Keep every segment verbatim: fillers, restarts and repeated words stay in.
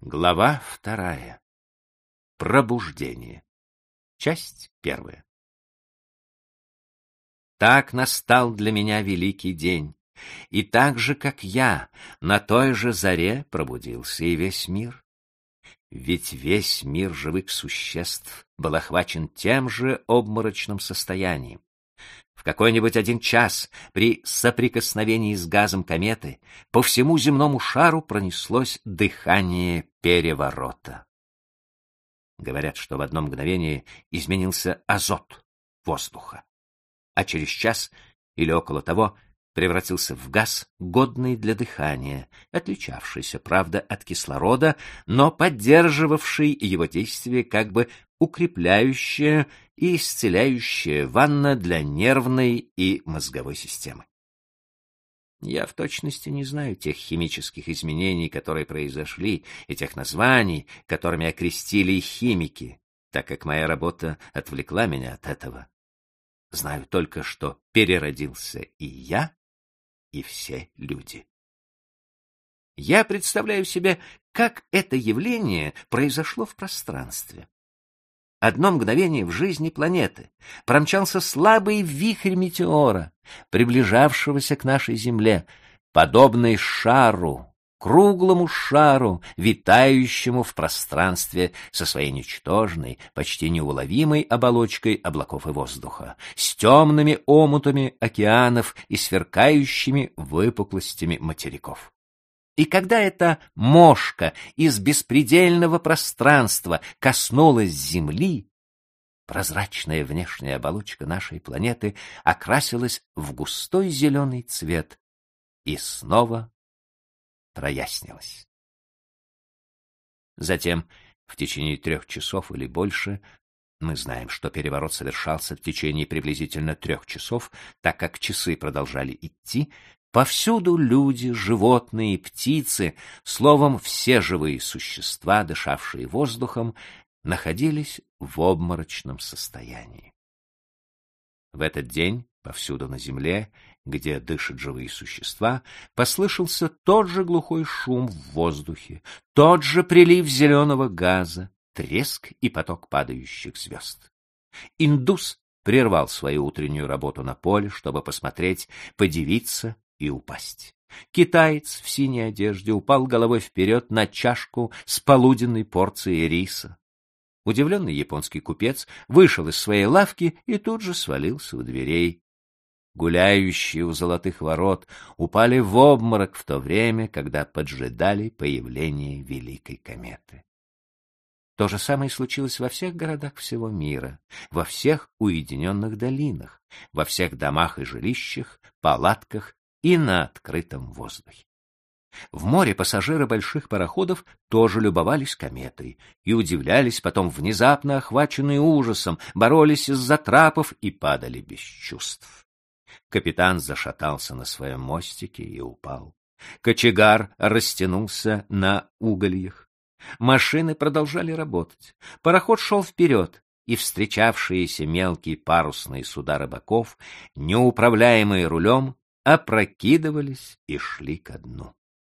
Глава вторая. Пробуждение. Часть первая. Так настал для меня великий день, и так же, как я, на той же заре пробудился и весь мир. Ведь весь мир живых существ был охвачен тем же обморочным состоянием. В какой-нибудь один час при соприкосновении с газом кометы по всему земному шару пронеслось дыхание переворота. Говорят, что в одно мгновение изменился азот воздуха, а через час или около того превратился в газ, годный для дыхания, отличавшийся, правда, от кислорода, но поддерживавший его действие как бы укрепляющая и исцеляющая ванна для нервной и мозговой системы. Я в точности не знаю тех химических изменений, которые произошли, и тех названий, которыми окрестили химики, так как моя работа отвлекла меня от этого. Знаю только, что переродился и я, и все люди. Я представляю себе, как это явление произошло в пространстве. Одно мгновение в жизни планеты промчался слабый вихрь метеора, приближавшегося к нашей Земле, подобный шару, круглому шару, витающему в пространстве со своей ничтожной, почти неуловимой оболочкой облаков и воздуха, с темными омутами океанов и сверкающими выпуклостями материков. И когда эта мошка из беспредельного пространства коснулась Земли, прозрачная внешняя оболочка нашей планеты окрасилась в густой зеленый цвет и снова прояснилась. Затем, в течение трех часов или больше, мы знаем, что переворот совершался в течение приблизительно трех часов, так как часы продолжали идти, повсюду люди, животные и птицы, словом, все живые существа, дышавшие воздухом, находились в обморочном состоянии. В этот день повсюду на земле, где дышат живые существа, послышался тот же глухой шум в воздухе, тот же прилив зеленого газа, треск и поток падающих звезд. Индус прервал свою утреннюю работу на поле, чтобы посмотреть, подивиться и упасть. Китаец в синей одежде упал головой вперед на чашку с полуденной порцией риса. Удивленный японский купец вышел из своей лавки и тут же свалился у дверей. Гуляющие у золотых ворот упали в обморок в то время, когда поджидали появления великой кометы. То же самое случилось во всех городах всего мира, во всех уединенных долинах, во всех домах и жилищах, палатках и на открытом воздухе. В море пассажиры больших пароходов тоже любовались кометой и удивлялись, потом внезапно охваченные ужасом, боролись из-за трапов и падали без чувств. Капитан зашатался на своем мостике и упал. Кочегар растянулся на угольях. Машины продолжали работать. Пароход шел вперед, и встречавшиеся мелкие парусные суда рыбаков, неуправляемые рулем, опрокидывались и шли ко дну.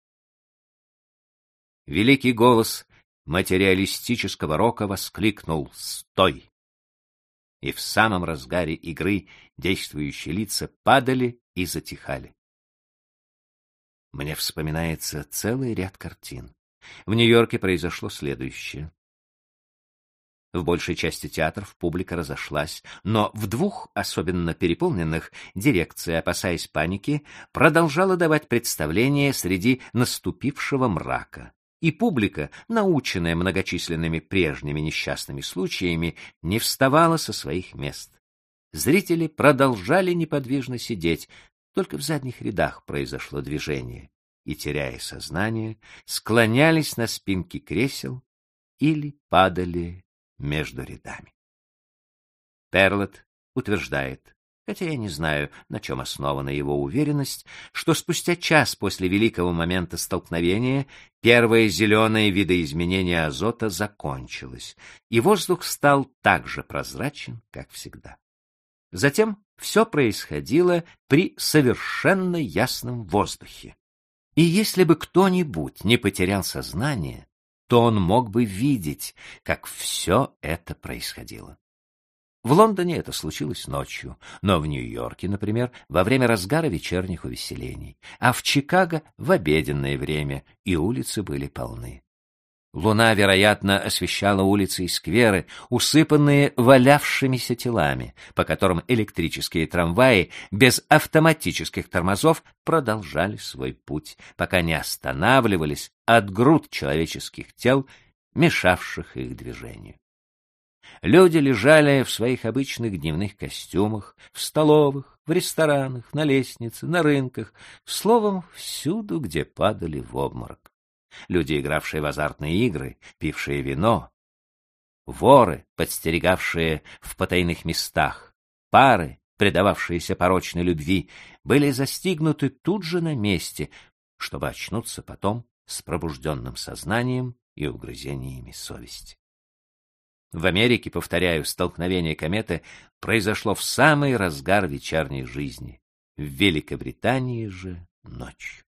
Великий голос материалистического рока воскликнул «Стой!». И в самом разгаре игры действующие лица падали и затихали. Мне вспоминается целый ряд картин. В Нью-Йорке произошло следующее. В большей части театров публика разошлась, но в двух, особенно переполненных, дирекция, опасаясь паники, продолжала давать представления среди наступившего мрака. И публика, наученная многочисленными прежними несчастными случаями, не вставала со своих мест. Зрители продолжали неподвижно сидеть, только в задних рядах произошло движение, и, теряя сознание, склонялись на спинки кресел или падали между рядами. Перлот утверждает, хотя я не знаю, на чем основана его уверенность, что спустя час после великого момента столкновения первое зеленое видоизменение азота закончилось, и воздух стал так же прозрачен, как всегда. Затем все происходило при совершенно ясном воздухе. И если бы кто-нибудь не потерял сознание, то он мог бы видеть, как все это происходило. В Лондоне это случилось ночью, но в Нью-Йорке, например, во время разгара вечерних увеселений, а в Чикаго в обеденное время, и улицы были полны. Луна, вероятно, освещала улицы и скверы, усыпанные валявшимися телами, по которым электрические трамваи без автоматических тормозов продолжали свой путь, пока не останавливались от груд человеческих тел, мешавших их движению. Люди лежали в своих обычных дневных костюмах, в столовых, в ресторанах, на лестнице, на рынках, словом, всюду, где падали в обморок. Люди, игравшие в азартные игры, пившие вино, воры, подстерегавшие в потайных местах, пары, предававшиеся порочной любви, были застигнуты тут же на месте, чтобы очнуться потом с пробужденным сознанием и угрызениями совести. В Америке, повторяю, столкновение кометы произошло в самый разгар вечерней жизни, в Великобритании же ночью.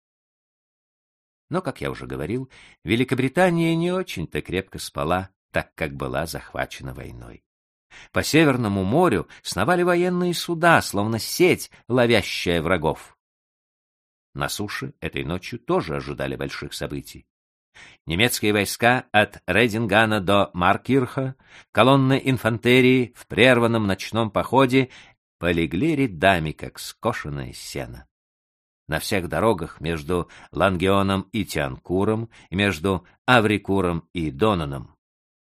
Но, как я уже говорил, Великобритания не очень-то крепко спала, так как была захвачена войной. По Северному морю сновали военные суда, словно сеть, ловящая врагов. На суше этой ночью тоже ожидали больших событий. Немецкие войска от Рейдингана до Маркирха, колонны инфантерии в прерванном ночном походе полегли рядами, как скошенное сено. На всех дорогах между Лангеоном и Тианкуром, между Аврикуром и Донаном.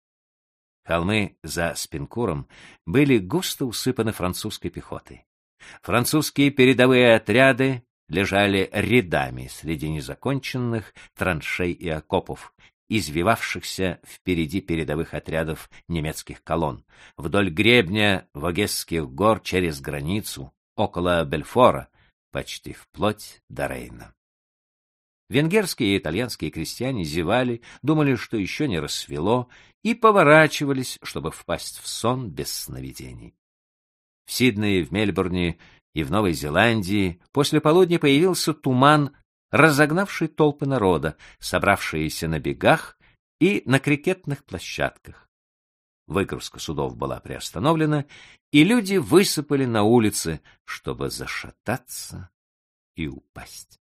Холмы за Спинкуром были густо усыпаны французской пехотой. Французские передовые отряды лежали рядами среди незаконченных траншей и окопов, извивавшихся впереди передовых отрядов немецких колонн, вдоль гребня Вогесских гор через границу, около Бельфора, почти вплоть до Рейна. Венгерские и итальянские крестьяне зевали, думали, что еще не рассвело, и поворачивались, чтобы впасть в сон без сновидений. В Сиднее, в Мельбурне и в Новой Зеландии после полудня появился туман, разогнавший толпы народа, собравшиеся на бегах и на крикетных площадках. Выгрузка судов была приостановлена, и люди высыпали на улицы, чтобы зашататься и упасть.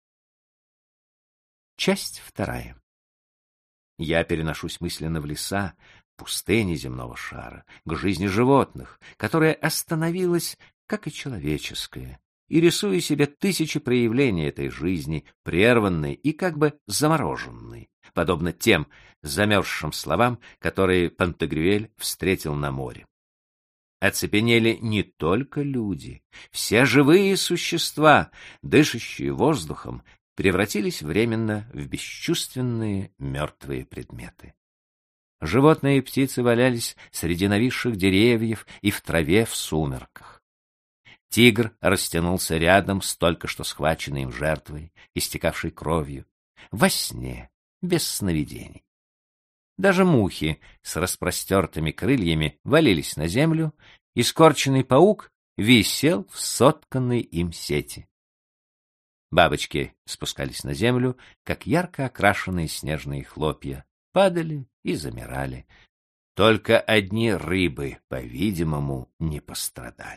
Часть вторая. Я переношусь мысленно в леса, пустыни земного шара, к жизни животных, которая остановилась, как и человеческая, и рисую себе тысячи проявлений этой жизни, прерванной и как бы замороженной, подобно тем замерзшим словам, которые Пантагрюэль встретил на море. Оцепенели не только люди, все живые существа, дышащие воздухом, превратились временно в бесчувственные мертвые предметы. Животные и птицы валялись среди нависших деревьев и в траве в сумерках. Тигр растянулся рядом с только что схваченной им жертвой, истекавшей кровью, во сне, без сновидений. Даже мухи с распростертыми крыльями валились на землю, и скорченный паук висел в сотканной им сети. Бабочки спускались на землю, как ярко окрашенные снежные хлопья, падали и замирали. Только одни рыбы, по-видимому, не пострадали.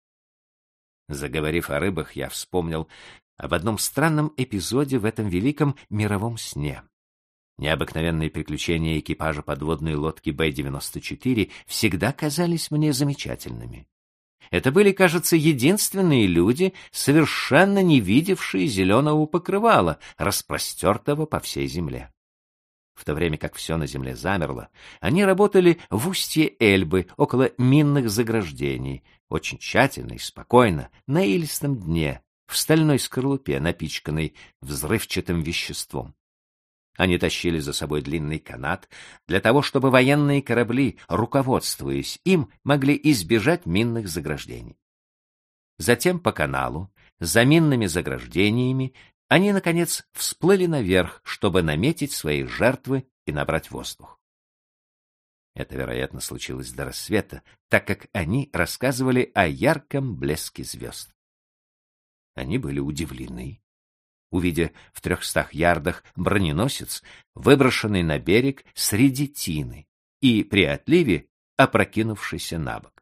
Заговорив о рыбах, я вспомнил об одном странном эпизоде в этом великом мировом сне. Необыкновенные приключения экипажа подводной лодки Бэ девяносто четыре всегда казались мне замечательными. Это были, кажется, единственные люди, совершенно не видевшие зеленого покрывала, распростертого по всей земле. В то время как все на земле замерло, они работали в устье Эльбы, около минных заграждений, очень тщательно и спокойно, на илистом дне, в стальной скорлупе, напичканной взрывчатым веществом. Они тащили за собой длинный канат для того, чтобы военные корабли, руководствуясь им, могли избежать минных заграждений. Затем по каналу, за минными заграждениями, они, наконец, всплыли наверх, чтобы наметить свои жертвы и набрать воздух. Это, вероятно, случилось до рассвета, так как они рассказывали о ярком блеске звезд. Они были удивлены. увидя в трехстах ярдах броненосец, выброшенный на берег среди тины и при отливе опрокинувшийся на бок.